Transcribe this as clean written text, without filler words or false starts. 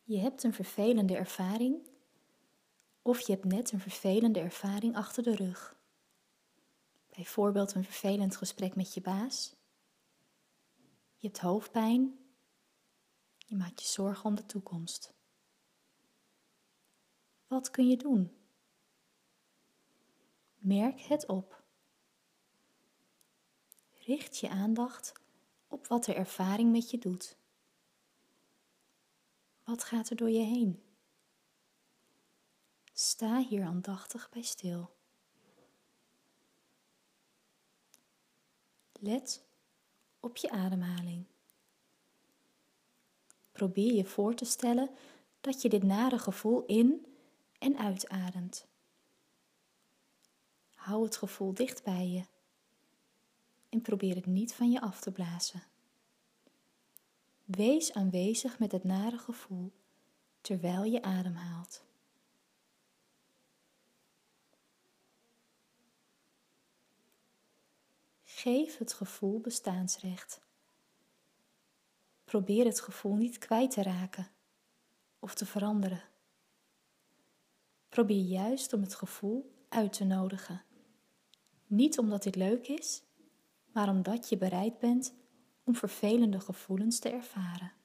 Je hebt een vervelende ervaring of je hebt net een vervelende ervaring achter de rug. Bijvoorbeeld een vervelend gesprek met je baas. Je hebt hoofdpijn. Je maakt je zorgen om de toekomst. Wat kun je doen? Merk het op. Richt je aandacht op wat de ervaring met je doet. Wat gaat er door je heen? Sta hier aandachtig bij stil. Let op je ademhaling. Probeer je voor te stellen dat je dit nare gevoel in- en uitademt. Hou het gevoel dicht bij je en probeer het niet van je af te blazen. Wees aanwezig met het nare gevoel terwijl je ademhaalt. Geef het gevoel bestaansrecht. Probeer het gevoel niet kwijt te raken of te veranderen. Probeer juist om het gevoel uit te nodigen. Niet omdat dit leuk is, maar omdat je bereid bent om vervelende gevoelens te ervaren.